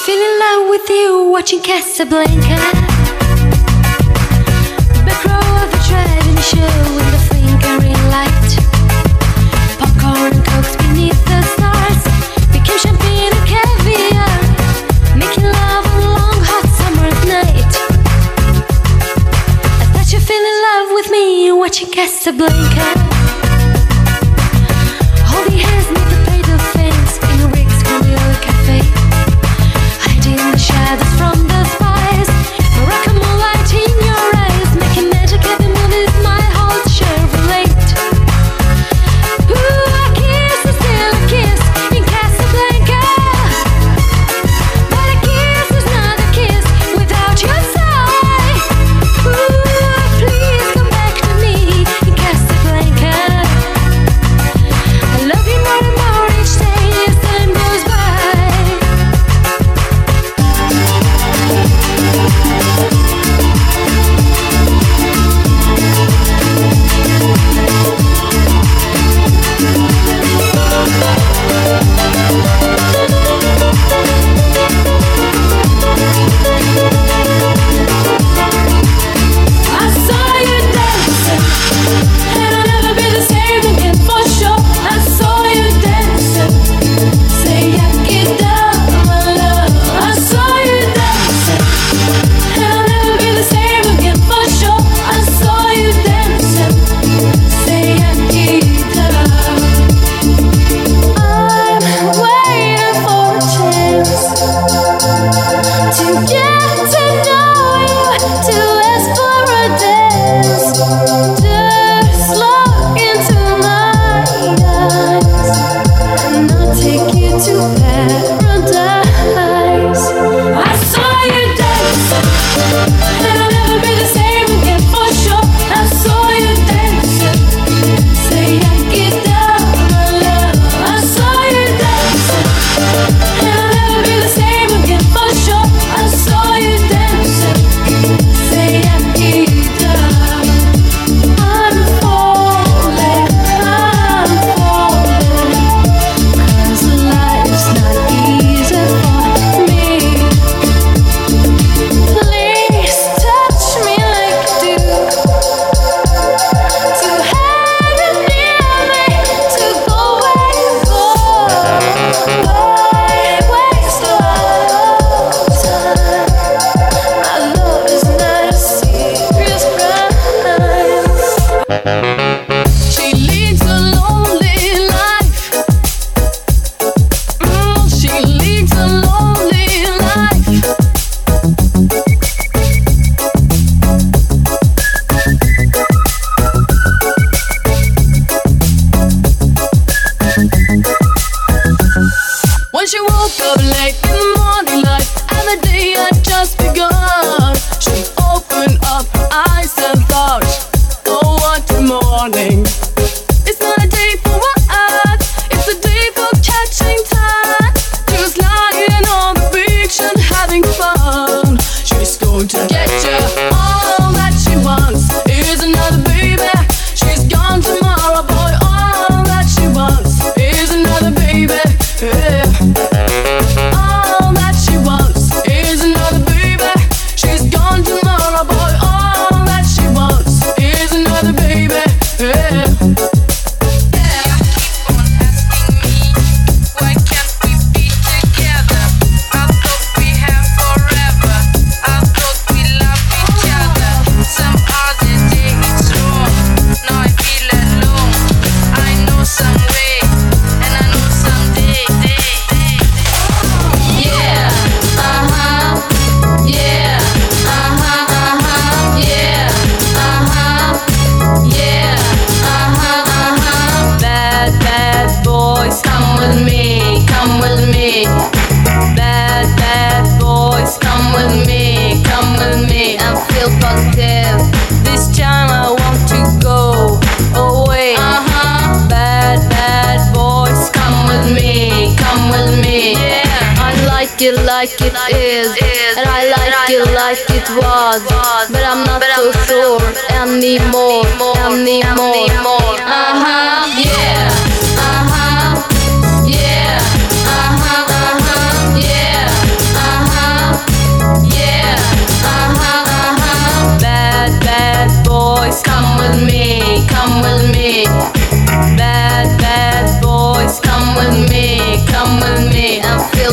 feel in love with you watching Casablanca. Back row of the driving show in the flickering light. Popcorn and cokes beneath the stars became champagne and caviar. Making love on a long hot summer's night. I thought you fell in love with me watching Casablanca. Holding hands near the Play-Doh fence in a Rick's Grill cafe. Hiding the shadows from the spies. Morocco moonlight in your eyes, making magic at the movies. My whole Chevrolet. Ooh, a kiss is still a kiss in Casablanca, but a kiss is not a kiss without your sigh. Ooh, please come back to me in Casablanca. I love you more and more each day as time goes by. I saw you dancing, and I'll never be the same again for sure. I saw you dancing, say I get down, my love. I saw you dancing, and I'll never be the same again for sure. I saw you dancing, say I get down. I'm waiting for a chance to get to know you, to ask for a dance. Just look into my eyes, and I'll take you to paradise. I saw you dancing, and I'll never be the same again for sure. I saw you dancing, say I get down, my love. I saw you dancing, and I'll never be the same again for sure. I saw you dancing, say I get down. I'm falling, 'cause life's not easy for me. Please touch me like you do, to have you near me, to go where you go. Why waste our time? Our love is not a serious crime. She leads a lonely life. She leads a lonely life. When she woke up late in the morning light, and the day had just begun, she opened up her eyes and thought, oh, what a morning. It's not a day for what, it's a day for catching time. Just lying on the beach and having fun. She's going to get you. All that she wants is another baby. She's gone tomorrow, boy. All that she wants is another baby. Yeah. All that she wants is another baby. She's gone tomorrow, boy. All that she wants is another baby. Yeah. Like it is, and I like it like it was, but I'm not so sure anymore. Yeah. Yeah. Yeah.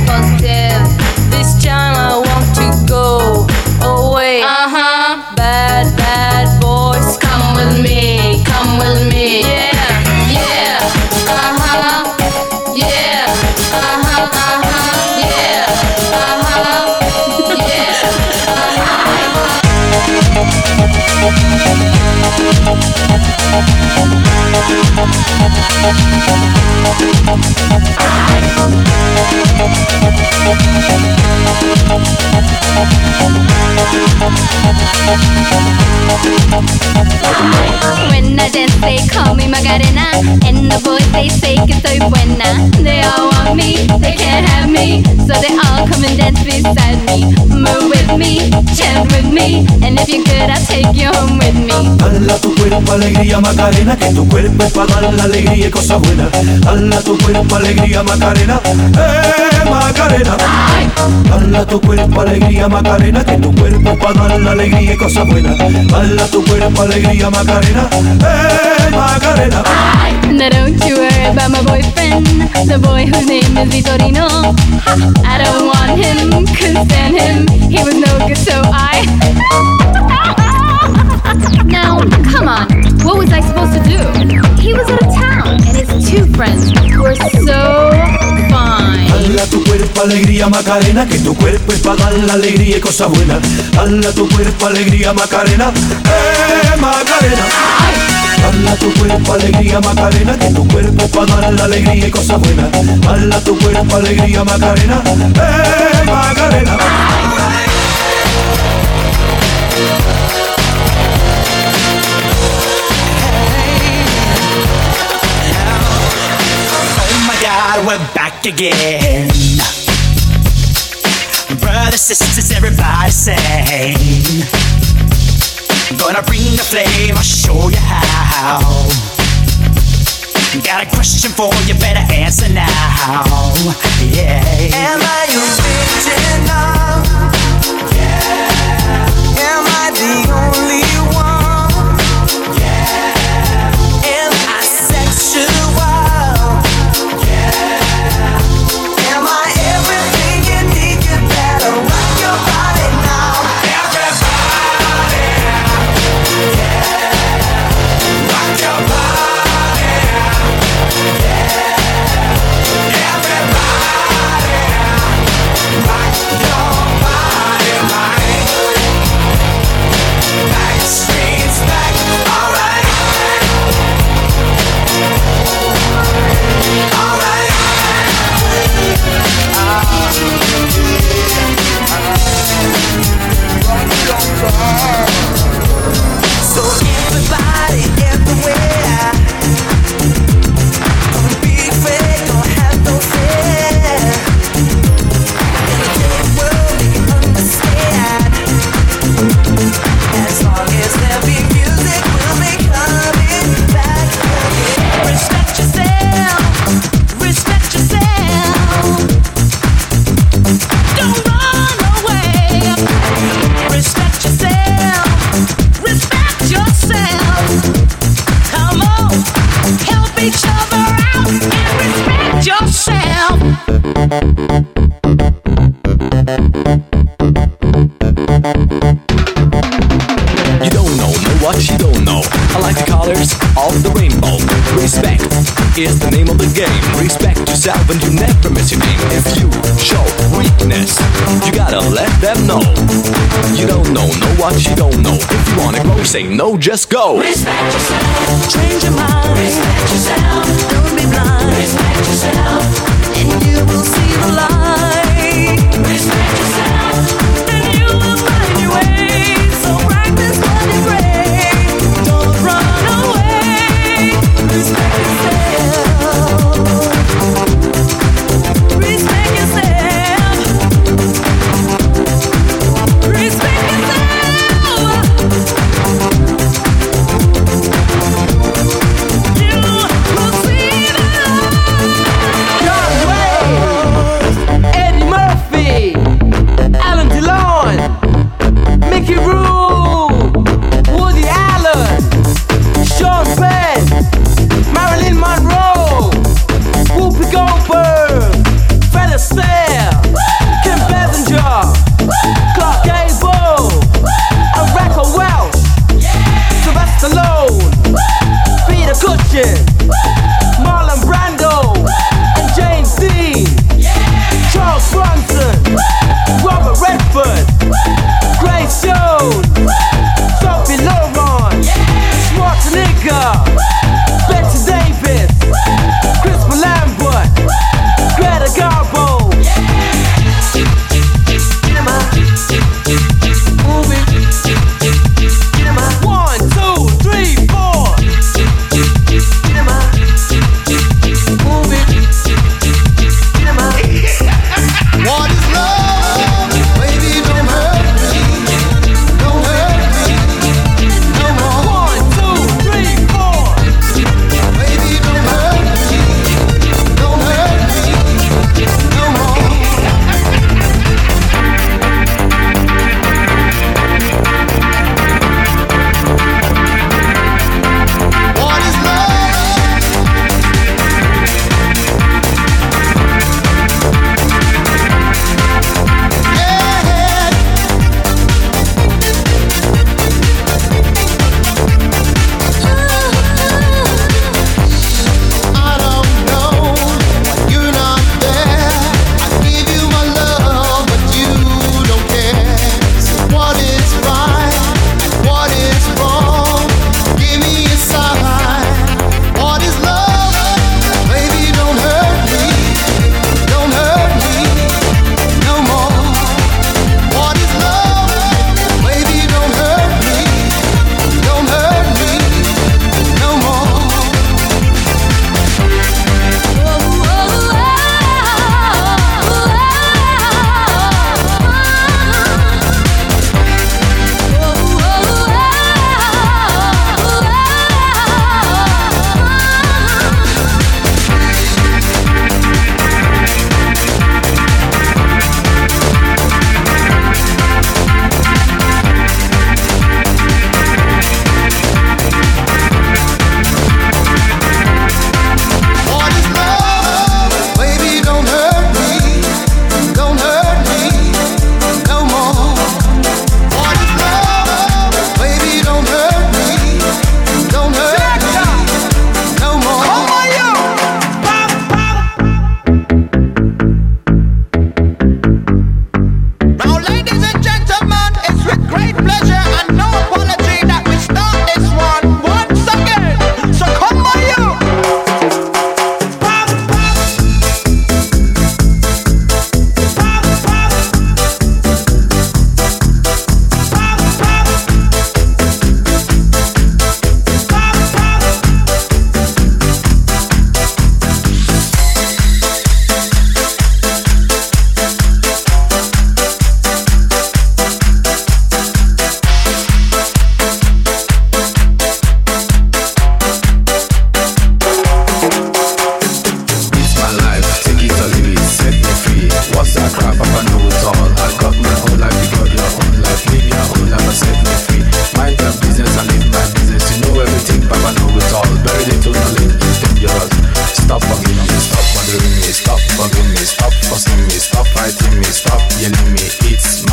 positive. This time I want to go away. Bad, bad boys, come with me, come with me. Yeah, yeah, yeah, yeah, When I dance they call me Macarena, and the boys they say que soy buena. They all want me, they can't have me, so they all come and dance beside me. Move with me, chant with me, and if you're good I'll take you home with me. Dala tu cuerpo alegría Macarena, que tu cuerpo es para dar la alegría y cosas buenas. Dala tu cuerpo alegría Macarena, Macarena. Dala tu cuerpo alegría Macarena, que tu cuerpo es para dar la alegría y cosas buenas. Dala tu cuerpo alegría Macarena, Macarena. Now don't you worry about my boyfriend, the boy whose name is Vitorino. I don't want him, couldn't stand him, he was no good, so I Now, come on, what was I supposed to do? He was out of town, and his two friends were so fine. Dala tu cuerpo alegría Macarena, que tu cuerpo es para dar la alegría y cosas buenas. Dala tu cuerpo alegría Macarena, Macarena. Dala tu cuerpo alegría Macarena, que tu cuerpo es para dar la alegría y cosas buenas. Dala tu cuerpo alegría Macarena, Macarena. We're back again. Brothers, sisters, everybody sing. Gonna bring the flame, I'll show you how. Got a question for you, better answer now. Yeah. Am I original? Yeah. Am I the only one? Yeah. Am I sexual? Is the name of the game. Respect yourself and you never miss your name. If you show weakness, you gotta let them know. You don't know what you don't know. If you wanna grow, say no, just go. Respect yourself. Change your mind. Respect yourself. Don't be blind. Respect yourself. And you will see the light. Respect yourself. And you will find your way. So practice what you pray. Don't run away. Respect yourself.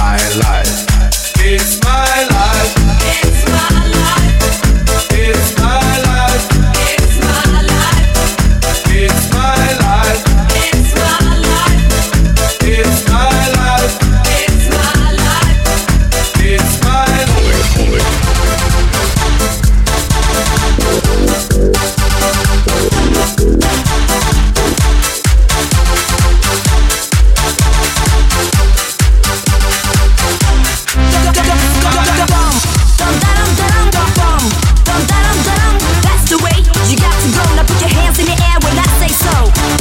my life. It's my life. It's my life. It's my life. It's my life. It's my life. It's my life. It's my life. It's my life. It's my That's the way you got to go. Now put your hands in the air when I say so.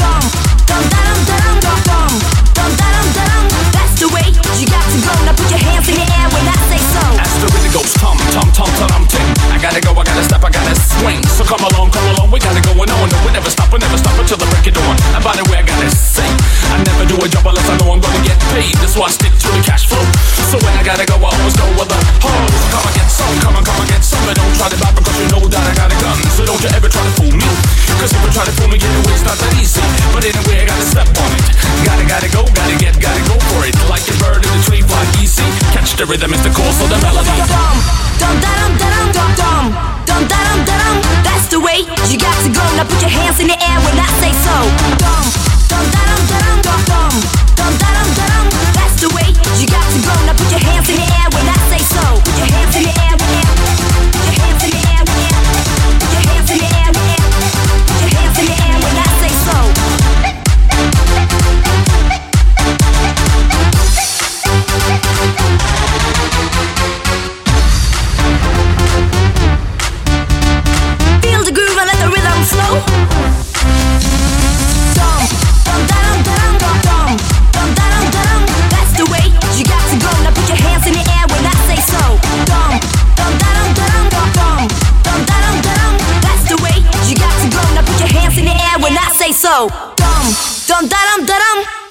That's the way you got to go. Now put your hands in the air when I say so. As the rhythm goes tum tum tum tum tum ting. I gotta go, I gotta step, I gotta swing. So come along, we gotta go on. No, we never stop until the break of dawn. And by the way, I gotta sing. I never do a job unless I know I'm gonna get paid. That's why I stick to the cash flow. So when I gotta go, I always go with the hoes. Come and get some, come and get some. But don't try to buy because you know that I got a gun. So don't you ever try to fool me. Cause if you try to fool me, get away, it's not that easy. But anyway, I gotta step on it. Gotta go, gotta go for it. Like a bird in the tree, fly easy. Catch the rhythm, it's the course of the melody. That's the way you got to go. Now put your hands in the air when I say so. That's the way you got to go. Now put your hands in the air when I say so. Put your hands in the air. Put your hands in the air. Put your hands in the air. Put your hands in the air when I say so. Feel the groove and let the rhythm flow. That's the way you got to go. Now put your hands in the air when I say so. That's the way you got to go. Now put your hands in the air when I say so.